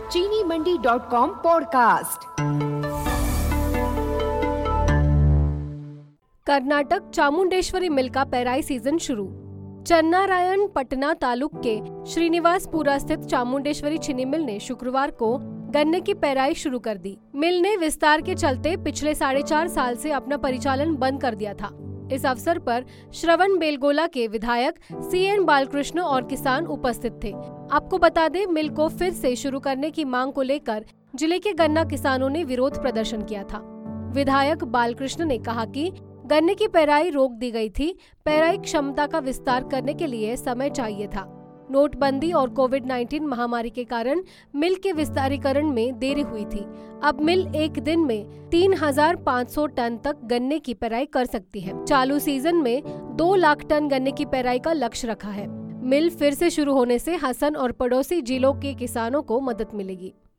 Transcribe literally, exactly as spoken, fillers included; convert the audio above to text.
चीनी Mandi dot com podcast. Karnataka Chamundeshwari mill का पेराई सीजन शुरू। चन्नारायण पटना तालुक के श्रीनिवासपुरा स्थित चामुंडेश्वरी चीनी मिल ने शुक्रवार को गन्ने की पेराई शुरू कर दी। मिल ने विस्तार के चलते पिछले साढ़े चार साल से अपना परिचालन बंद कर दिया था। इस अवसर पर श्रवण बेलगोला के विधायक सी एन बालकृष्ण और किसान उपस्थित थे। आपको बता दें, मिल को फिर से शुरू करने की मांग को लेकर जिले के गन्ना किसानों ने विरोध प्रदर्शन किया था। विधायक बालकृष्ण ने कहा कि गन्ने की पेराई रोक दी गई थी। पेराई क्षमता का विस्तार करने के लिए समय चाहिए था। नोटबंदी और कोविड उन्नीस महामारी के कारण मिल के विस्तारीकरण में देरी हुई थी। अब मिल एक दिन में तीन हजार पाँच सौ टन तक गन्ने की पेराई कर सकती है। चालू सीजन में दो लाख टन गन्ने की पेराई का लक्ष्य रखा है। मिल फिर से शुरू होने से हसन और पड़ोसी जिलों के किसानों को मदद मिलेगी।